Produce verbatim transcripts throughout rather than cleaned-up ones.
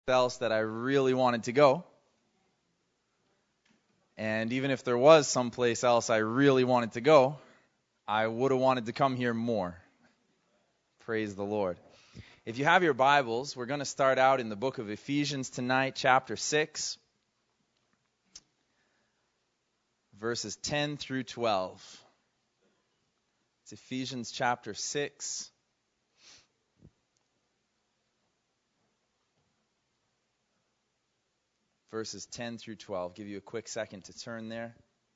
else that I really wanted to go. And even if there was someplace else I really wanted to go, I would have wanted to come here more. Praise the Lord. If you have your Bibles, we're going to start out in the book of Ephesians tonight, chapter six, verses ten through twelve. It's Ephesians chapter six. Verses ten through twelve. Give you a quick second to turn there.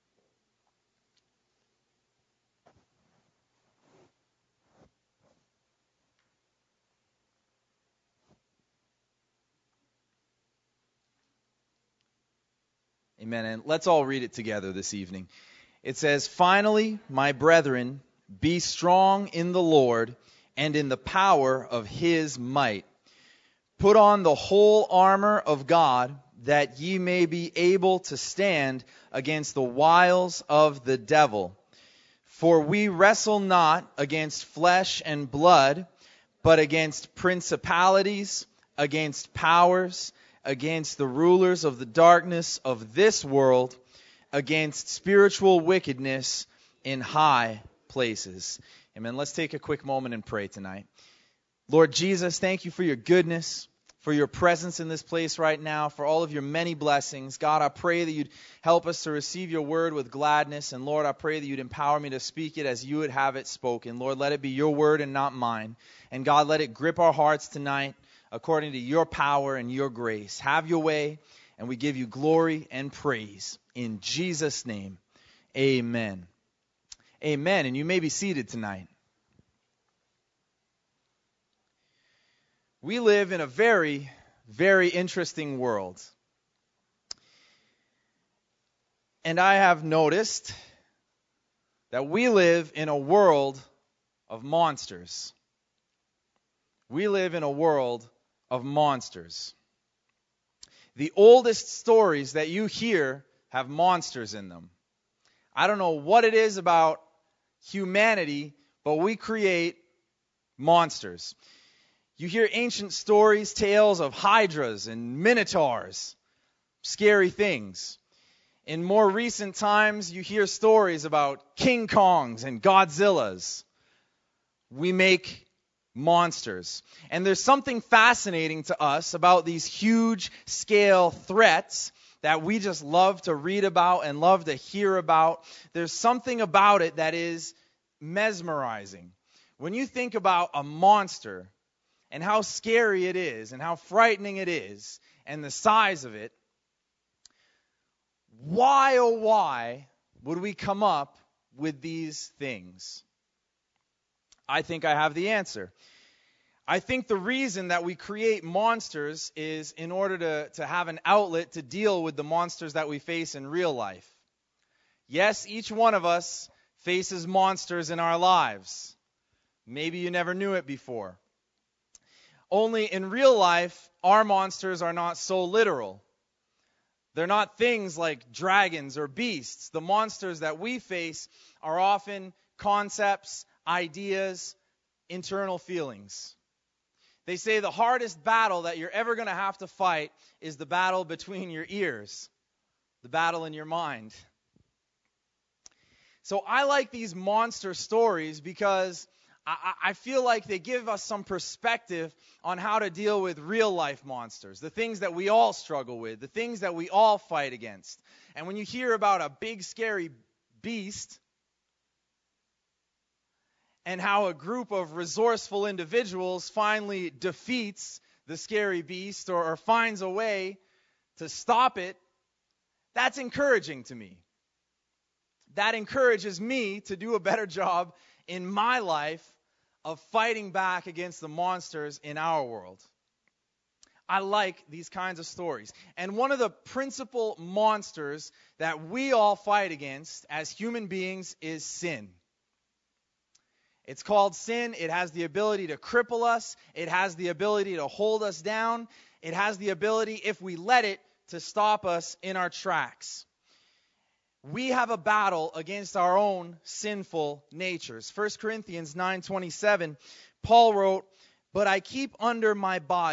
Amen. And let's all read it together this evening. It says, "Finally, my brethren, be strong in the Lord and in the power of his might. Put on the whole armor of God, that ye may be able to stand against the wiles of the devil. For we wrestle not against flesh and blood, but against principalities, against powers, against the rulers of the darkness of this world, against spiritual wickedness in high places." Amen. Let's take a quick moment and pray tonight. Lord Jesus, thank you for your goodness, for your presence in this place right now, for all of your many blessings. God, I pray that you'd help us to receive your word with gladness. And Lord, I pray that you'd empower me to speak it as you would have it spoken. Lord, let it be your word and not mine. And God, let it grip our hearts tonight according to your power and your grace. Have your way, and we give you glory and praise. In Jesus' name, amen. Amen. And you may be seated tonight. We live in a very, very interesting world. And I have noticed that we live in a world of monsters. We live in a world of monsters. The oldest stories that you hear have monsters in them. I don't know what it is about humanity, but we create monsters. You hear ancient stories, tales of hydras and minotaurs, scary things. In more recent times, you hear stories about King Kongs and Godzillas. We make monsters. And there's something fascinating to us about these huge scale threats that we just love to read about and love to hear about. There's something about it that is mesmerizing. When you think about a monster and how scary it is, and how frightening it is, and the size of it, why, oh why, would we come up with these things? I think I have the answer. I think the reason that we create monsters is in order to, to have an outlet to deal with the monsters that we face in real life. Yes, each one of us faces monsters in our lives. Maybe you never knew it before. Only in real life, our monsters are not so literal. They're not things like dragons or beasts. The monsters that we face are often concepts, ideas, internal feelings. They say the hardest battle that you're ever going to have to fight is the battle between your ears, the battle in your mind. So I like these monster stories because I, I feel like they give us some perspective on how to deal with real-life monsters, the things that we all struggle with, the things that we all fight against. And when you hear about a big, scary beast and how a group of resourceful individuals finally defeats the scary beast or, or finds a way to stop it, that's encouraging to me. That encourages me to do a better job in my life of fighting back against the monsters in our world. I like these kinds of stories. And one of the principal monsters that we all fight against as human beings is sin. It's called sin. It has the ability to cripple us. It has the ability to hold us down. It has the ability, if we let it, to stop us in our tracks. We have a battle against our own sinful natures. First Corinthians nine twenty-seven, Paul wrote, "But I keep under my body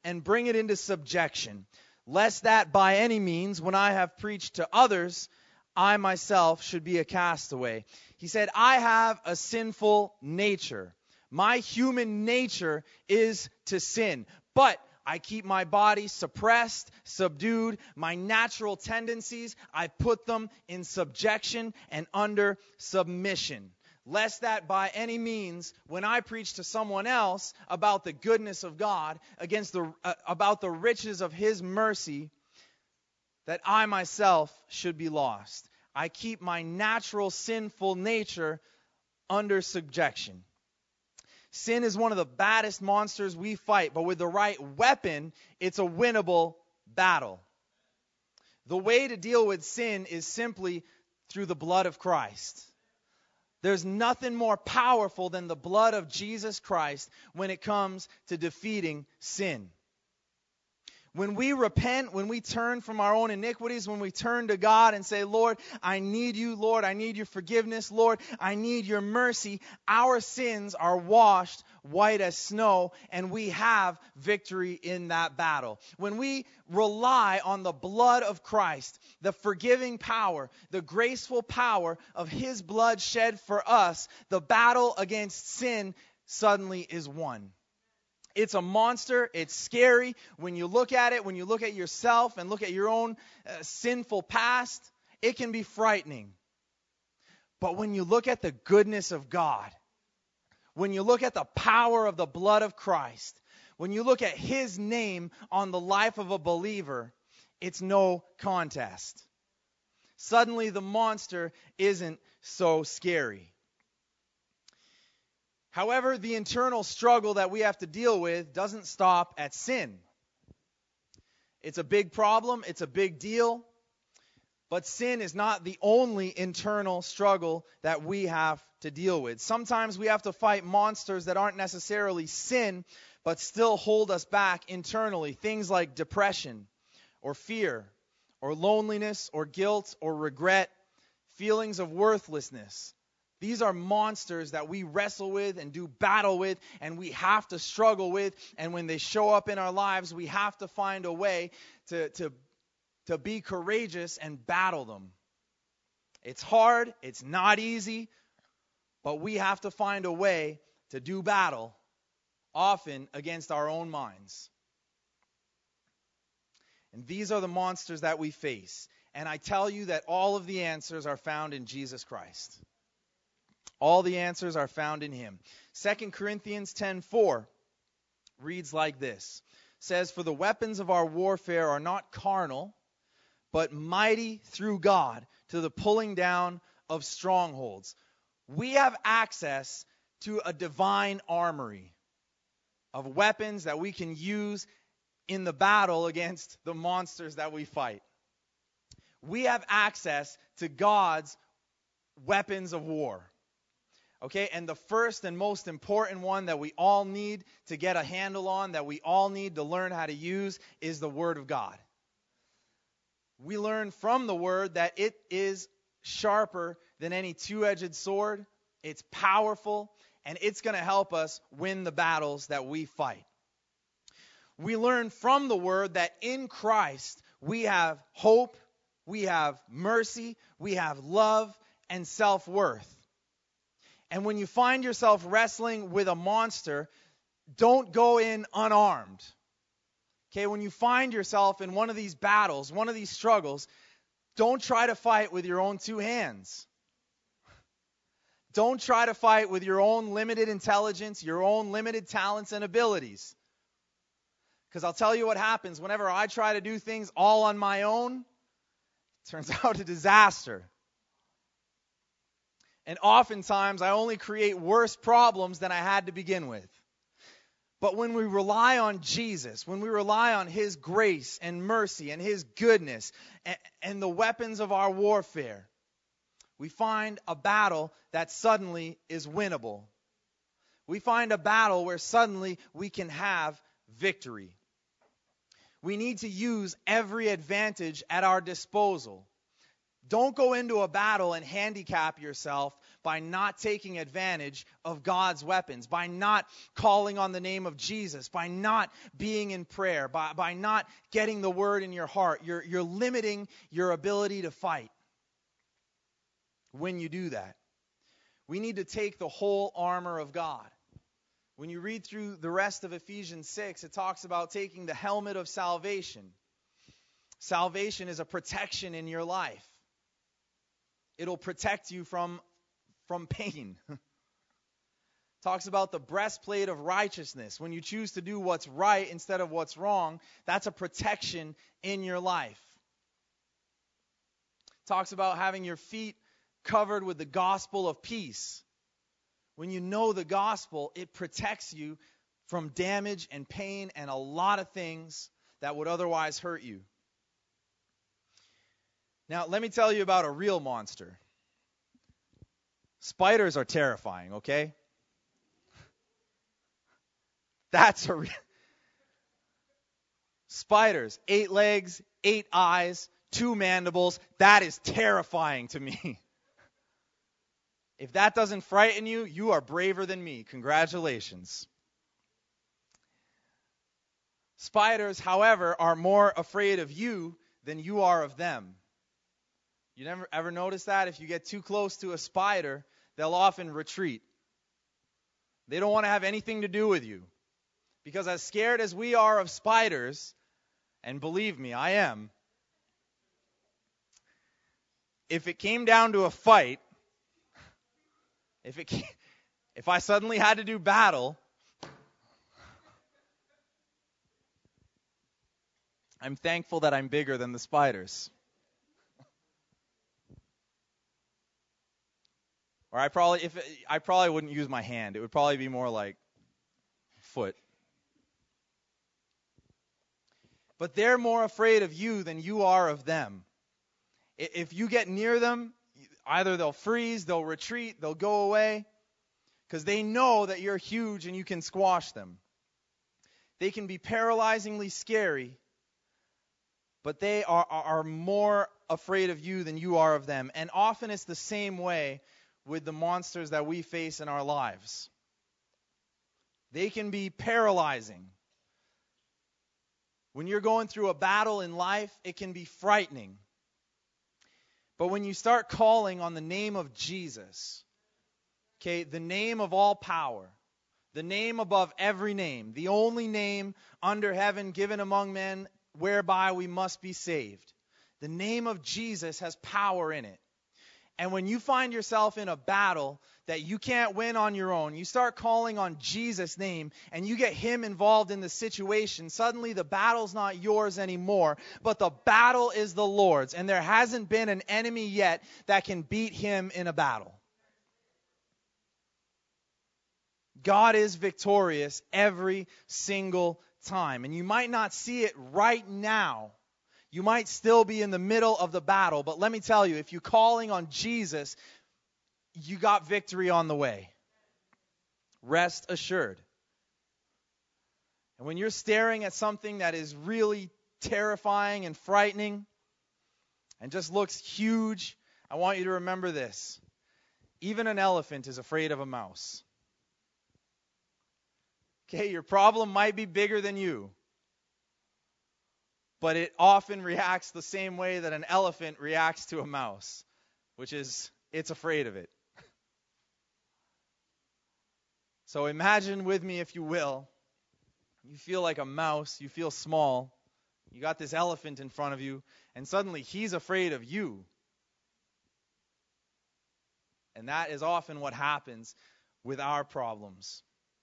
and bring it into subjection, lest that by any means, when I have preached to others, I myself should be a castaway. He said, I have a sinful nature. My human nature is to sin, but I keep my body suppressed, subdued. My natural tendencies, I put them in subjection and under submission. Lest that by any means, when I preach to someone else about the goodness of God, against the uh, about the riches of His mercy, that I myself should be lost. I keep my natural sinful nature under subjection. Sin is one of the baddest monsters we fight, but with the right weapon, it's a winnable battle. The way to deal with sin is simply through the blood of Christ. There's nothing more powerful than the blood of Jesus Christ when it comes to defeating sin. When we repent, when we turn from our own iniquities, when we turn to God and say, Lord, I need you, Lord, I need your forgiveness, Lord, I need your mercy, our sins are washed white as snow, and we have victory in that battle. When we rely on the blood of Christ, the forgiving power, the graceful power of His blood shed for us, the battle against sin suddenly is won. It's a monster. It's scary. When you look at it, when you look at yourself and look at your own uh, sinful past, it can be frightening. But when you look at the goodness of God, when you look at the power of the blood of Christ, when you look at His name on the life of a believer, it's no contest. Suddenly the monster isn't so scary. However, the internal struggle that we have to deal with doesn't stop at sin. It's a big problem. It's a big deal. But sin is not the only internal struggle that we have to deal with. Sometimes we have to fight monsters that aren't necessarily sin, but still hold us back internally. Things like depression, or fear, or loneliness, or guilt, or regret, feelings of worthlessness. These are monsters that we wrestle with and do battle with, and we have to struggle with. And when they show up in our lives, we have to find a way to, to, to be courageous and battle them. It's hard. It's not easy. But we have to find a way to do battle, often against our own minds. And these are the monsters that we face. And I tell you that all of the answers are found in Jesus Christ. All the answers are found in Him. Second Corinthians ten four reads like this. It says, for the weapons of our warfare are not carnal, but mighty through God to the pulling down of strongholds. We have access to a divine armory of weapons that we can use in the battle against the monsters that we fight. We have access to God's weapons of war. Okay, and the first and most important one that we all need to get a handle on, that we all need to learn how to use, is the Word of God. We learn from the Word that it is sharper than any two-edged sword. It's powerful, and it's going to help us win the battles that we fight. We learn from the Word that in Christ we have hope, we have mercy, we have love, and self-worth. And when you find yourself wrestling with a monster, don't go in unarmed. Okay, when you find yourself in one of these battles, one of these struggles, don't try to fight with your own two hands. Don't try to fight with your own limited intelligence, your own limited talents and abilities. Because I'll tell you what happens whenever I try to do things all on my own, it turns out a disaster. And oftentimes, I only create worse problems than I had to begin with. But when we rely on Jesus, when we rely on His grace and mercy and His goodness and, and the weapons of our warfare, we find a battle that suddenly is winnable. We find a battle where suddenly we can have victory. We need to use every advantage at our disposal. Don't go into a battle and handicap yourself by not taking advantage of God's weapons, by not calling on the name of Jesus, by not being in prayer, by, by not getting the word in your heart. You're, you're limiting your ability to fight when you do that. We need to take the whole armor of God. When you read through the rest of Ephesians six, it talks about taking the helmet of salvation. Salvation is a protection in your life. It'll protect you from, from pain. Talks about the breastplate of righteousness. When you choose to do what's right instead of what's wrong, that's a protection in your life. Talks about having your feet covered with the gospel of peace. When you know the gospel, it protects you from damage and pain and a lot of things that would otherwise hurt you. Now, let me tell you about a real monster. Spiders are terrifying, okay? That's a real... Spiders, eight legs, eight eyes, two mandibles. That is terrifying to me. If that doesn't frighten you, you are braver than me. Congratulations. Spiders, however, are more afraid of you than you are of them. You never ever notice that? If you get too close to a spider, they'll often retreat. They don't want to have anything to do with you. Because as scared as we are of spiders, and believe me, I am, if it came down to a fight, If it, if I suddenly had to do battle, I'm thankful that I'm bigger than the spiders. Or I probably, if it, I probably wouldn't use my hand. It would probably be more like foot. But they're more afraid of you than you are of them. If you get near them, either they'll freeze, they'll retreat, they'll go away, because they know that you're huge and you can squash them. They can be paralyzingly scary, but they are, are more afraid of you than you are of them. And often it's the same way with the monsters that we face in our lives. They can be paralyzing. When you're going through a battle in life, it can be frightening. But when you start calling on the name of Jesus, okay, the name of all power, the name above every name, the only name under heaven given among men whereby we must be saved. The name of Jesus has power in it. And when you find yourself in a battle that you can't win on your own, you start calling on Jesus' name and you get him involved in the situation, suddenly the battle's not yours anymore, but the battle is the Lord's. And there hasn't been an enemy yet that can beat him in a battle. God is victorious every single time. And you might not see it right now. You might still be in the middle of the battle, but let me tell you, if you're calling on Jesus, you got victory on the way. Rest assured. And when you're staring at something that is really terrifying and frightening and just looks huge, I want you to remember this. Even an elephant is afraid of a mouse. Okay, your problem might be bigger than you. But it often reacts the same way that an elephant reacts to a mouse, which is it's afraid of it. So imagine with me, if you will, you feel like a mouse, you feel small, you got this elephant in front of you, and suddenly he's afraid of you. And that is often what happens with our problems.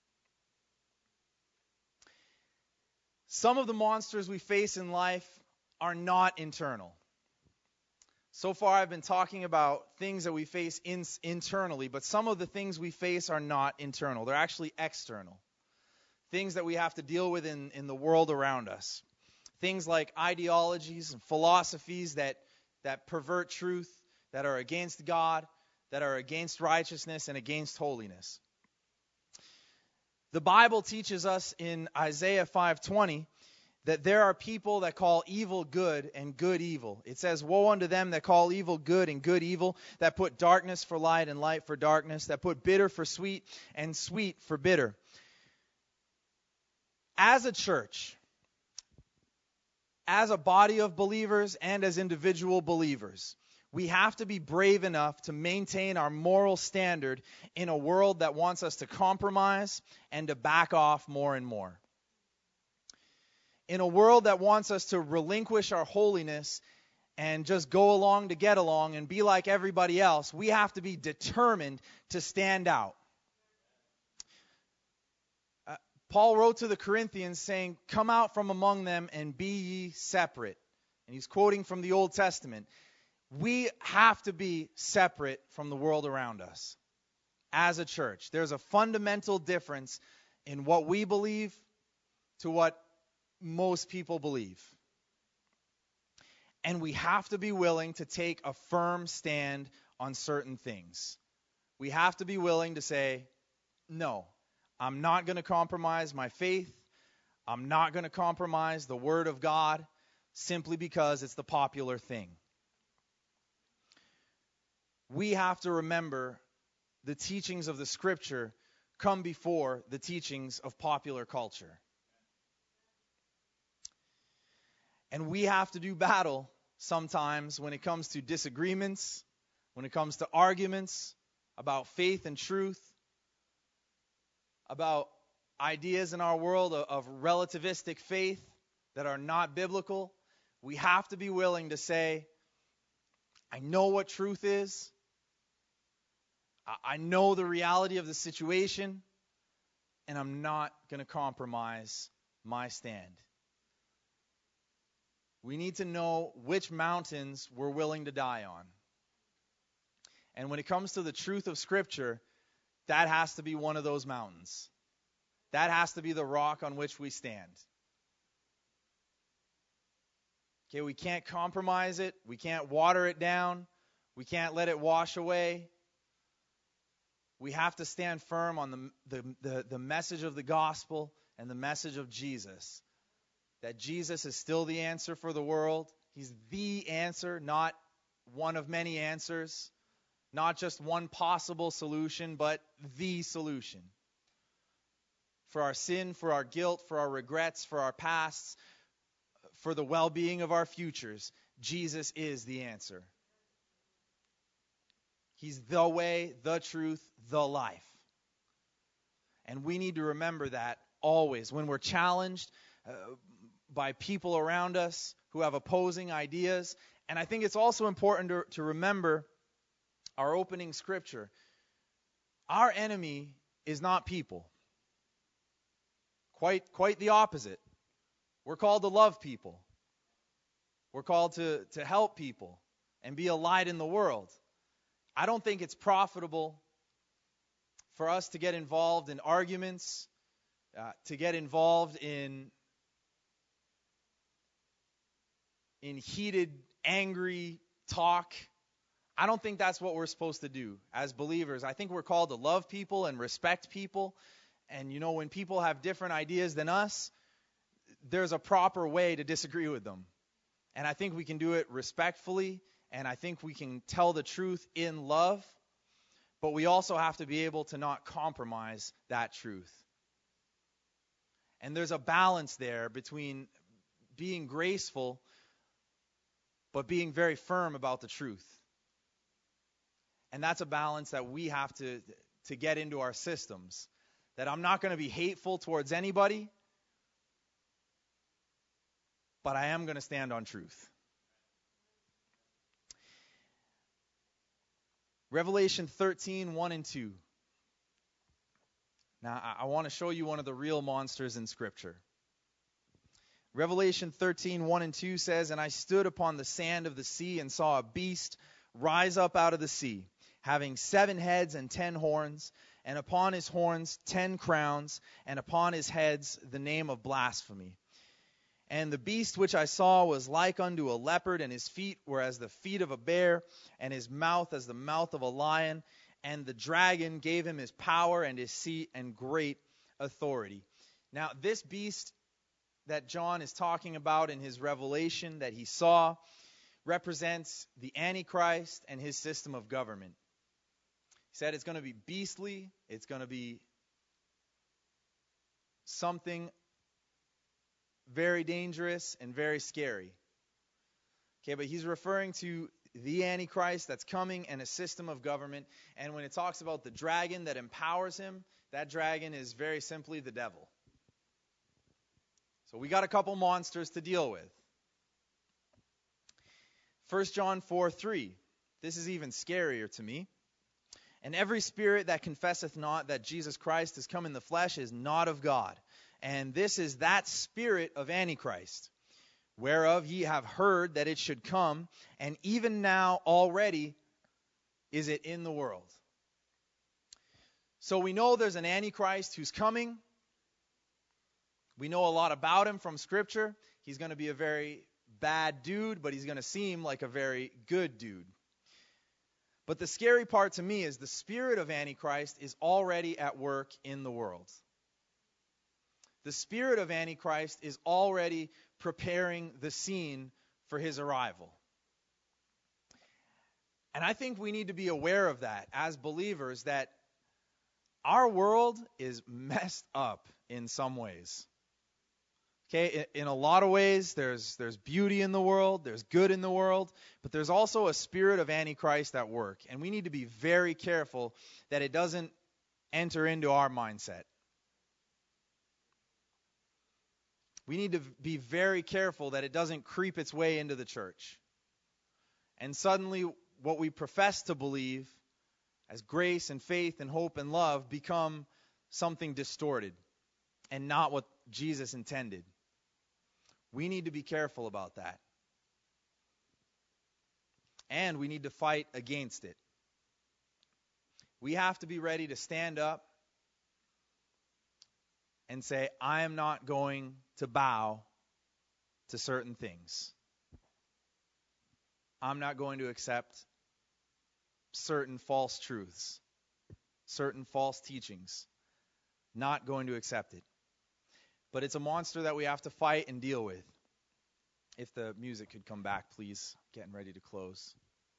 Some of the monsters we face in life are not internal. So far I've been talking about things that we face in, internally, but some of the things we face are not internal. They're actually external. Things that we have to deal with in, in the world around us. Things like ideologies and philosophies that, that pervert truth, that are against God, that are against righteousness and against holiness. The Bible teaches us in Isaiah five twenty that there are people that call evil good and good evil. It says, woe unto them that call evil good and good evil, that put darkness for light and light for darkness, that put bitter for sweet and sweet for bitter. As a church, as a body of believers and as individual believers, we have to be brave enough to maintain our moral standard in a world that wants us to compromise and to back off more and more. In a world that wants us to relinquish our holiness and just go along to get along and be like everybody else, we have to be determined to stand out. Uh, Paul wrote to the Corinthians saying, come out from among them and be ye separate. And he's quoting from the Old Testament. We have to be separate from the world around us as a church. There's a fundamental difference in what we believe to what most people believe. And we have to be willing to take a firm stand on certain things. We have to be willing to say, no, I'm not going to compromise my faith. I'm not going to compromise the Word of God simply because it's the popular thing. We have to remember the teachings of the Scripture come before the teachings of popular culture. And we have to do battle sometimes when it comes to disagreements, when it comes to arguments about faith and truth, about ideas in our world of, of relativistic faith that are not biblical. We have to be willing to say, I know what truth is. I, I know the reality of the situation, and I'm not going to compromise my stand. We need to know which mountains we're willing to die on. And when it comes to the truth of Scripture, that has to be one of those mountains. That has to be the rock on which we stand. Okay, we can't compromise it. We can't water it down. We can't let it wash away. We have to stand firm on the, the, the, the message of the gospel and the message of Jesus. That Jesus is still the answer for the world. He's the answer, not one of many answers. Not just one possible solution, but the solution. For our sin, for our guilt, for our regrets, for our pasts, for the well-being of our futures, Jesus is the answer. He's the way, the truth, the life. And we need to remember that always. When we're challenged uh, by people around us who have opposing ideas. And I think it's also important to, to remember our opening scripture. Our enemy is not people. Quite, quite the opposite. We're called to love people. We're called to, to help people and be a light in the world. I don't think it's profitable for us to get involved in arguments, uh, to get involved in in heated, angry talk. I don't think that's what we're supposed to do as believers. I think we're called to love people and respect people. And, you know, when people have different ideas than us, there's a proper way to disagree with them. And I think we can do it respectfully, and I think we can tell the truth in love. But we also have to be able to not compromise that truth. And there's a balance there between being graceful but being very firm about the truth. And that's a balance that we have to, to get into our systems. That I'm not going to be hateful towards anybody, but I am going to stand on truth. Revelation thirteen, one and two. Now, I, I want to show you one of the real monsters in Scripture. Revelation thirteen, one and two says, And I stood upon the sand of the sea and saw a beast rise up out of the sea, having seven heads and ten horns, and upon his horns ten crowns, and upon his heads the name of blasphemy. And the beast which I saw was like unto a leopard, and his feet were as the feet of a bear, and his mouth as the mouth of a lion. And the dragon gave him his power and his seat and great authority. Now, this beast that John is talking about in his revelation that he saw represents the Antichrist and his system of government. He said it's going to be beastly, it's going to be something very dangerous and very scary. Okay, but he's referring to the Antichrist that's coming and a system of government. And when it talks about the dragon that empowers him, that dragon is very simply the devil. So we got a couple monsters to deal with. First John four three. This is even scarier to me. And every spirit that confesseth not that Jesus Christ is come in the flesh is not of God. And this is that spirit of Antichrist, whereof ye have heard that it should come, and even now already is it in the world. So we know there's an Antichrist who's coming. We know a lot about him from Scripture. He's going to be a very bad dude, but he's going to seem like a very good dude. But the scary part to me is the spirit of Antichrist is already at work in the world. The spirit of Antichrist is already preparing the scene for his arrival. And I think we need to be aware of that as believers, that our world is messed up in some ways. Okay, in a lot of ways, there's there's beauty in the world, there's good in the world, but there's also a spirit of Antichrist at work. And we need to be very careful that it doesn't enter into our mindset. We need to be very careful that it doesn't creep its way into the church. And suddenly, what we profess to believe as grace and faith and hope and love become something distorted and not what Jesus intended. We need to be careful about that. And we need to fight against it. We have to be ready to stand up and say, I am not going to bow to certain things. I'm not going to accept certain false truths, certain false teachings. Not going to accept it. But it's a monster that we have to fight and deal with. If the music could come back, please. Getting ready to close.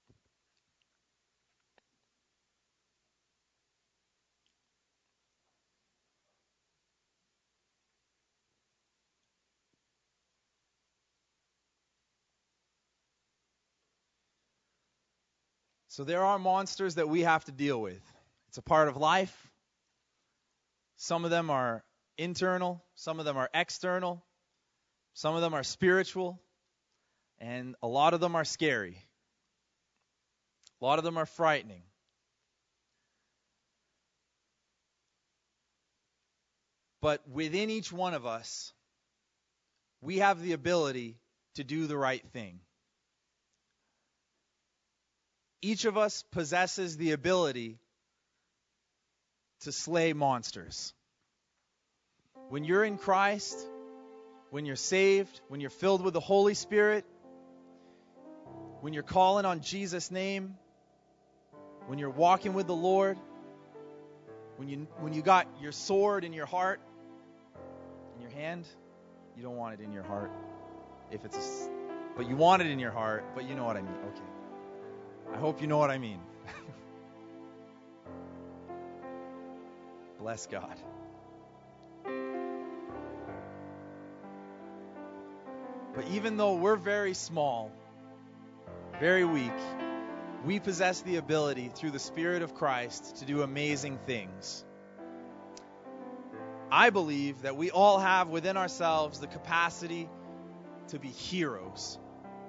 So there are monsters that we have to deal with. It's a part of life. Some of them are internal, some of them are external, some of them are spiritual, and a lot of them are scary. A lot of them are frightening. But within each one of us, we have the ability to do the right thing. Each of us possesses the ability to slay monsters. When you're in Christ, when you're saved, when you're filled with the Holy Spirit, when you're calling on Jesus' name, when you're walking with the Lord, when you when you got your sword in your heart, in your hand, you don't want it in your heart, if it's a, but you want it in your heart, but you know what I mean. Okay. I hope you know what I mean. Bless God. But even though we're very small, very weak, we possess the ability through the Spirit of Christ to do amazing things. I believe that we all have within ourselves the capacity to be heroes.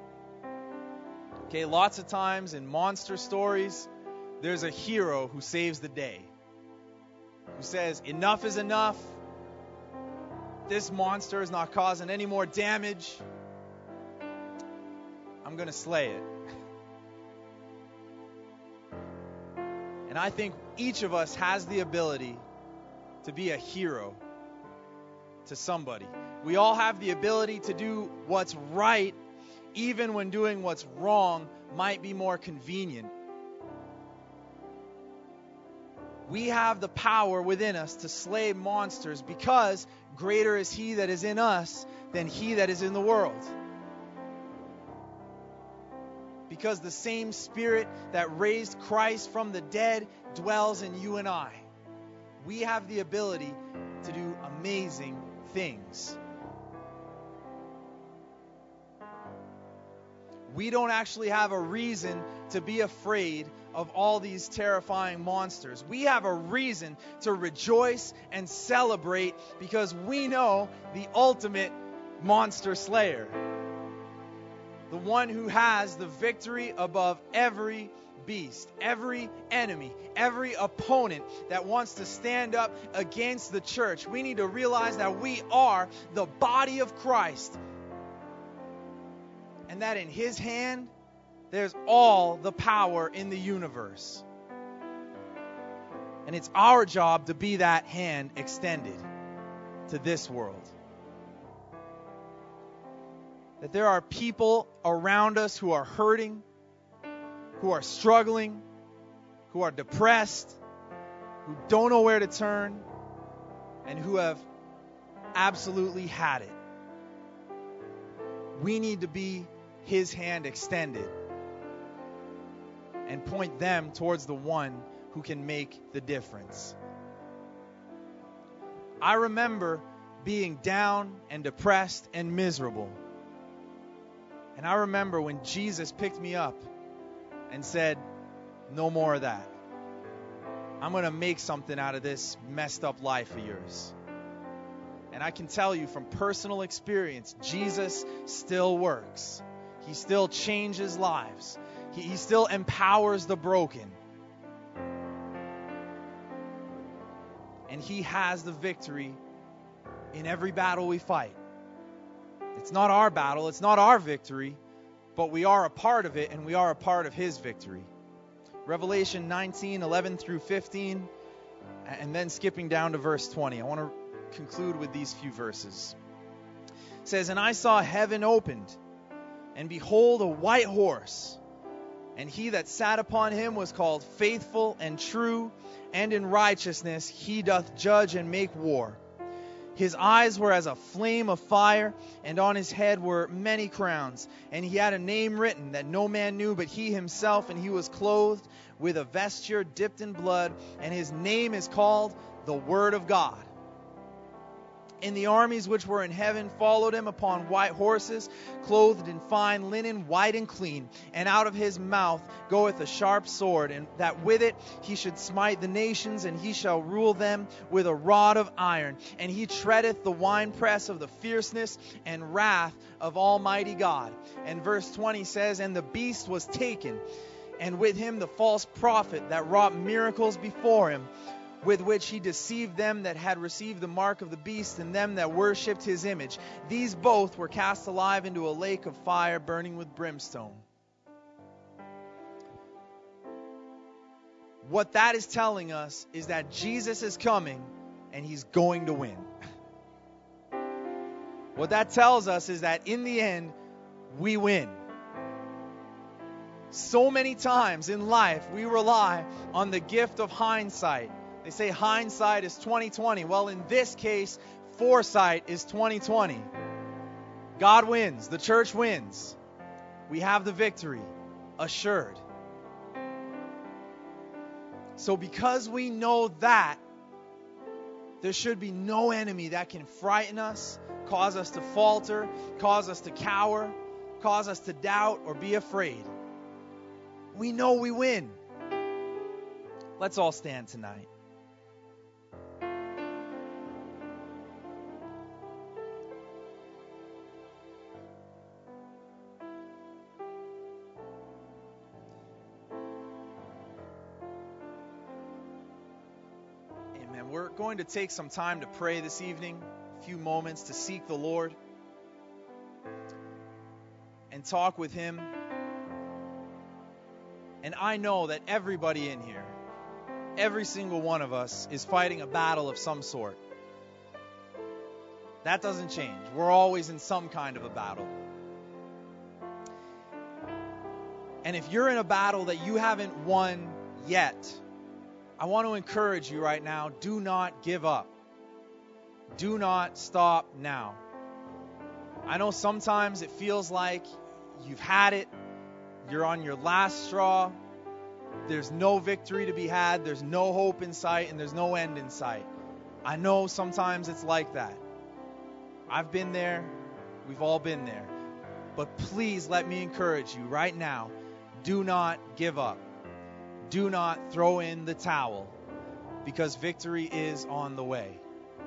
Okay, lots of times in monster stories, there's a hero who saves the day, who says, enough is enough. This monster is not causing any more damage. I'm going to slay it. And I think each of us has the ability to be a hero to somebody. We all have the ability to do what's right, even when doing what's wrong might be more convenient. We have the power within us to slay monsters because greater is He that is in us than he that is in the world. Because the same Spirit that raised Christ from the dead dwells in you and I. We have the ability to do amazing things. We don't actually have a reason to be afraid of all these terrifying monsters. We have a reason to rejoice and celebrate because we know the ultimate monster slayer. The one who has the victory above every beast, every enemy, every opponent that wants to stand up against the church. We need to realize that we are the body of Christ. And that in His hand, there's all the power in the universe. And it's our job to be that hand extended to this world. That there are people around us who are hurting, who are struggling, who are depressed, who don't know where to turn, and who have absolutely had it. We need to be His hand extended and point them towards the one who can make the difference. I remember being down and depressed and miserable. And I remember when Jesus picked me up and said, no more of that. I'm going to make something out of this messed up life of yours. And I can tell you from personal experience, Jesus still works. He still changes lives. He, he still empowers the broken. And He has the victory in every battle we fight. It's not our battle, it's not our victory, but we are a part of it, and we are a part of His victory. Revelation nineteen, eleven through fifteen, and then skipping down to verse twenty. I want to conclude with these few verses. It says, "And I saw heaven opened, and behold, a white horse, and he that sat upon him was called Faithful and True, and in righteousness he doth judge and make war. His eyes were as a flame of fire, and on his head were many crowns. And he had a name written that no man knew but he himself, and he was clothed with a vesture dipped in blood, and his name is called the Word of God. And the armies which were in heaven followed him upon white horses, clothed in fine linen, white and clean. And out of his mouth goeth a sharp sword, and that with it he should smite the nations, and he shall rule them with a rod of iron. And he treadeth the winepress of the fierceness and wrath of Almighty God." And verse twenty says, "And the beast was taken, and with him the false prophet that wrought miracles before him, with which he deceived them that had received the mark of the beast, and them that worshipped his image. These both were cast alive into a lake of fire burning with brimstone." What that is telling us is that Jesus is coming, and He's going to win. What that tells us is that in the end, we win. So many times in life, we rely on the gift of hindsight. They say hindsight is twenty twenty. Well, in this case, foresight is twenty twenty. God wins. The church wins. We have the victory assured. So because we know that, there should be no enemy that can frighten us, cause us to falter, cause us to cower, cause us to doubt or be afraid. We know we win. Let's all stand tonight. We're going to take some time to pray this evening, a few moments to seek the Lord and talk with Him. And I know that everybody in here, every single one of us, is fighting a battle of some sort. That doesn't change. We're always in some kind of a battle. And if you're in a battle that you haven't won yet, I want to encourage you right now, do not give up. Do not stop now. I know sometimes it feels like you've had it, you're on your last straw, there's no victory to be had, there's no hope in sight, and there's no end in sight. I know sometimes it's like that. I've been there, we've all been there. But please let me encourage you right now, do not give up. Do not throw in the towel, because victory is on the way.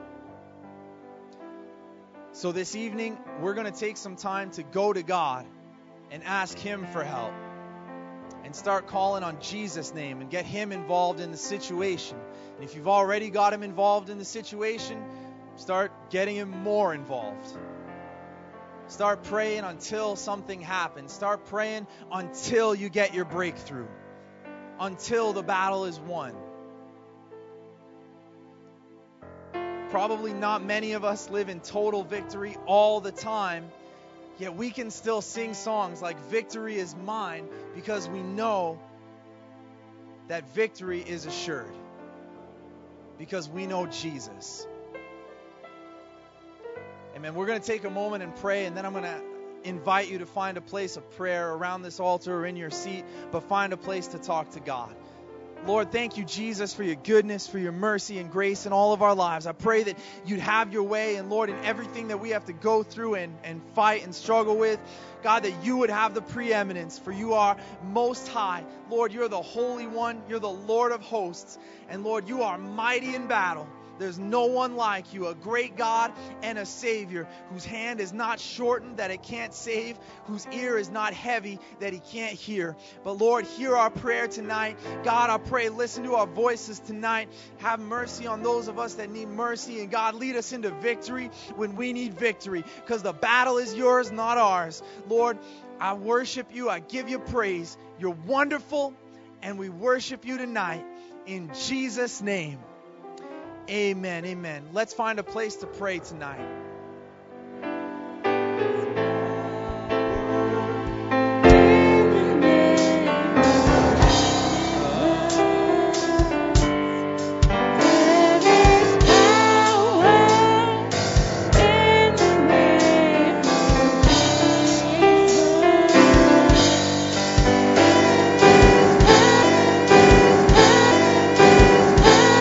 So this evening, we're going to take some time to go to God and ask Him for help. And start calling on Jesus' name and get Him involved in the situation. And if you've already got Him involved in the situation, start getting Him more involved. Start praying until something happens. Start praying until you get your breakthrough. Until the battle is won. Probably not many of us live in total victory all the time, yet we can still sing songs like "Victory is Mine" because we know that victory is assured. Because we know Jesus. Amen. We're going to take a moment and pray, and then I'm going to invite you to find a place of prayer around this altar or in your seat, but find a place to talk to God. Lord, thank you, Jesus, for your goodness, for your mercy and grace in all of our lives. I pray that you'd have your way, and Lord, in everything that we have to go through and, and fight and struggle with, God, that you would have the preeminence, for you are most high. Lord, you're the Holy One. You're the Lord of hosts. And Lord, you are mighty in battle. There's no one like you, a great God and a Savior whose hand is not shortened that it can't save, whose ear is not heavy that he can't hear. But Lord, hear our prayer tonight. God, I pray, listen to our voices tonight. Have mercy on those of us that need mercy. And God, lead us into victory when we need victory, because the battle is yours, not ours. Lord, I worship you. I give you praise. You're wonderful, and we worship you tonight in Jesus' name. Amen. Amen. Let's find a place to pray tonight.